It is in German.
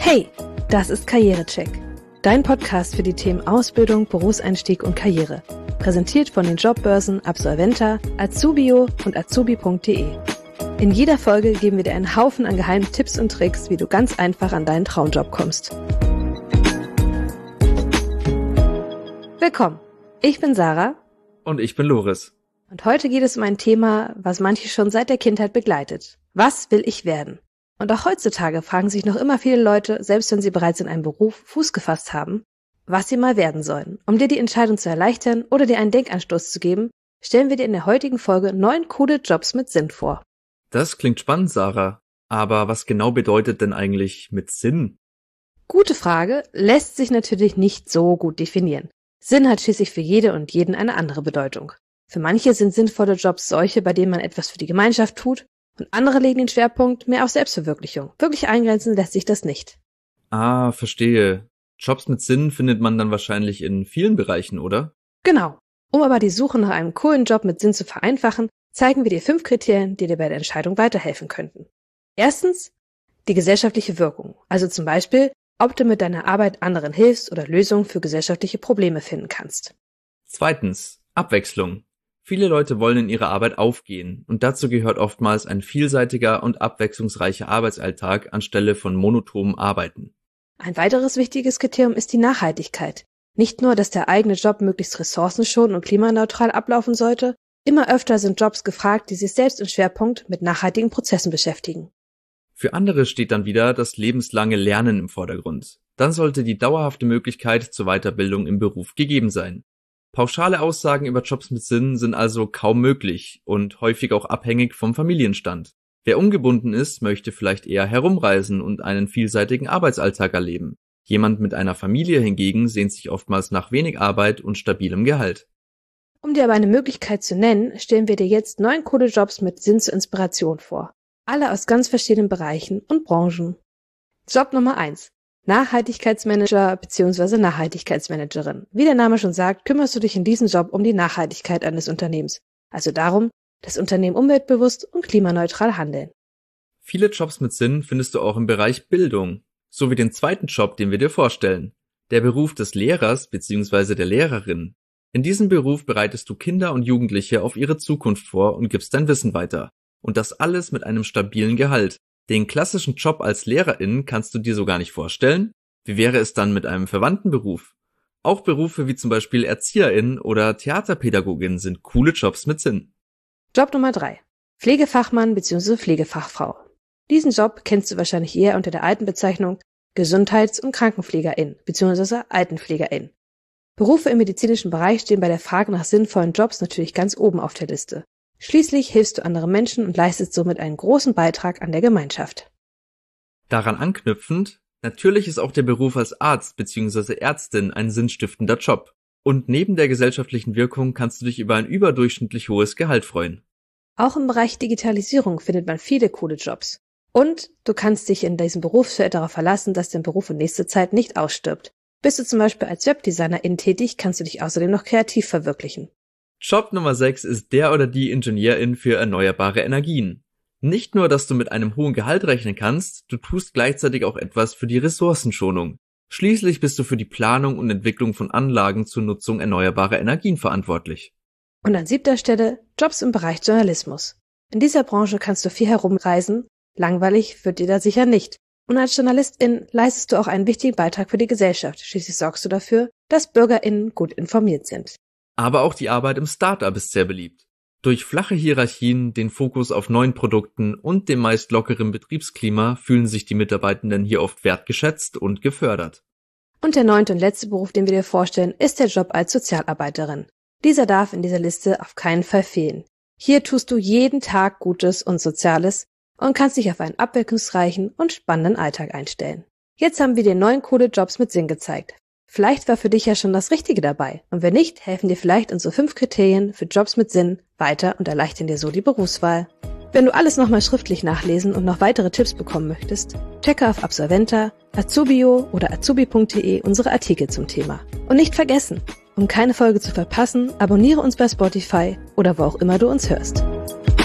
Hey, das ist Karrierecheck, dein Podcast für die Themen Ausbildung, Berufseinstieg und Karriere. Präsentiert von den Jobbörsen Absolventa, Azubio und azubi.de. In jeder Folge geben wir dir einen Haufen an geheimen Tipps und Tricks, wie du ganz einfach an deinen Traumjob kommst. Willkommen, ich bin Sarah. Und ich bin Loris. Und heute geht es um ein Thema, was manche schon seit der Kindheit begleitet. Was will ich werden? Und auch heutzutage fragen sich noch immer viele Leute, selbst wenn sie bereits in einem Beruf Fuß gefasst haben, was sie mal werden sollen. Um dir die Entscheidung zu erleichtern oder dir einen Denkanstoß zu geben, stellen wir dir in der heutigen Folge 9 coole Jobs mit Sinn vor. Das klingt spannend, Sarah. Aber was genau bedeutet denn eigentlich mit Sinn? Gute Frage, lässt sich natürlich nicht so gut definieren. Sinn hat schließlich für jede und jeden eine andere Bedeutung. Für manche sind sinnvolle Jobs solche, bei denen man etwas für die Gemeinschaft tut, und andere legen den Schwerpunkt mehr auf Selbstverwirklichung. Wirklich eingrenzen lässt sich das nicht. Ah, verstehe. Jobs mit Sinn findet man dann wahrscheinlich in vielen Bereichen, oder? Genau. Um aber die Suche nach einem coolen Job mit Sinn zu vereinfachen, zeigen wir dir 5 Kriterien, die dir bei der Entscheidung weiterhelfen könnten. Erstens, die gesellschaftliche Wirkung. Also zum Beispiel, ob du mit deiner Arbeit anderen hilfst oder Lösungen für gesellschaftliche Probleme finden kannst. Zweitens, Abwechslung. Viele Leute wollen in ihrer Arbeit aufgehen und dazu gehört oftmals ein vielseitiger und abwechslungsreicher Arbeitsalltag anstelle von monotonem Arbeiten. Ein weiteres wichtiges Kriterium ist die Nachhaltigkeit. Nicht nur, dass der eigene Job möglichst ressourcenschonend und klimaneutral ablaufen sollte, immer öfter sind Jobs gefragt, die sich selbst im Schwerpunkt mit nachhaltigen Prozessen beschäftigen. Für andere steht dann wieder das lebenslange Lernen im Vordergrund. Dann sollte die dauerhafte Möglichkeit zur Weiterbildung im Beruf gegeben sein. Pauschale Aussagen über Jobs mit Sinn sind also kaum möglich und häufig auch abhängig vom Familienstand. Wer ungebunden ist, möchte vielleicht eher herumreisen und einen vielseitigen Arbeitsalltag erleben. Jemand mit einer Familie hingegen sehnt sich oftmals nach wenig Arbeit und stabilem Gehalt. Um dir aber eine Möglichkeit zu nennen, stellen wir dir jetzt 9 coole Jobs mit Sinn zur Inspiration vor. Alle aus ganz verschiedenen Bereichen und Branchen. Job Nummer 1. Nachhaltigkeitsmanager bzw. Nachhaltigkeitsmanagerin. Wie der Name schon sagt, kümmerst du dich in diesem Job um die Nachhaltigkeit eines Unternehmens. Also darum, dass Unternehmen umweltbewusst und klimaneutral handeln. Viele Jobs mit Sinn findest du auch im Bereich Bildung, sowie den zweiten Job, den wir dir vorstellen. Der Beruf des Lehrers bzw. der Lehrerin. In diesem Beruf bereitest du Kinder und Jugendliche auf ihre Zukunft vor und gibst dein Wissen weiter. Und das alles mit einem stabilen Gehalt. Den klassischen Job als Lehrerin kannst du dir so gar nicht vorstellen? Wie wäre es dann mit einem verwandten Beruf? Auch Berufe wie zum Beispiel Erzieherin oder Theaterpädagogin sind coole Jobs mit Sinn. Job Nummer 3. Pflegefachmann bzw. Pflegefachfrau. Diesen Job kennst du wahrscheinlich eher unter der alten Bezeichnung Gesundheits- und Krankenpflegerin bzw. Altenpflegerin. Berufe im medizinischen Bereich stehen bei der Frage nach sinnvollen Jobs natürlich ganz oben auf der Liste. Schließlich hilfst du anderen Menschen und leistest somit einen großen Beitrag an der Gemeinschaft. Daran anknüpfend, natürlich ist auch der Beruf als Arzt bzw. Ärztin ein sinnstiftender Job. Und neben der gesellschaftlichen Wirkung kannst du dich über ein überdurchschnittlich hohes Gehalt freuen. Auch im Bereich Digitalisierung findet man viele coole Jobs. Und du kannst dich in diesem Berufsfeld darauf verlassen, dass dein Beruf in nächster Zeit nicht ausstirbt. Bist du zum Beispiel als Webdesignerin tätig, kannst du dich außerdem noch kreativ verwirklichen. Job Nummer 6 ist der oder die Ingenieurin für erneuerbare Energien. Nicht nur, dass du mit einem hohen Gehalt rechnen kannst, du tust gleichzeitig auch etwas für die Ressourcenschonung. Schließlich bist du für die Planung und Entwicklung von Anlagen zur Nutzung erneuerbarer Energien verantwortlich. Und an 7. Stelle Jobs im Bereich Journalismus. In dieser Branche kannst du viel herumreisen, langweilig wird dir da sicher nicht. Und als Journalistin leistest du auch einen wichtigen Beitrag für die Gesellschaft. Schließlich sorgst du dafür, dass BürgerInnen gut informiert sind. Aber auch die Arbeit im Start-up ist sehr beliebt. Durch flache Hierarchien, den Fokus auf neuen Produkten und dem meist lockeren Betriebsklima fühlen sich die Mitarbeitenden hier oft wertgeschätzt und gefördert. Und der 9. und letzte Beruf, den wir dir vorstellen, ist der Job als Sozialarbeiterin. Dieser darf in dieser Liste auf keinen Fall fehlen. Hier tust du jeden Tag Gutes und Soziales und kannst dich auf einen abwechslungsreichen und spannenden Alltag einstellen. Jetzt haben wir dir 9 coole Jobs mit Sinn gezeigt. Vielleicht war für dich ja schon das Richtige dabei. Und wenn nicht, helfen dir vielleicht unsere 5 Kriterien für Jobs mit Sinn weiter und erleichtern dir so die Berufswahl. Wenn du alles nochmal schriftlich nachlesen und noch weitere Tipps bekommen möchtest, checke auf Absolventa, Azubio oder azubi.de unsere Artikel zum Thema. Und nicht vergessen, um keine Folge zu verpassen, abonniere uns bei Spotify oder wo auch immer du uns hörst.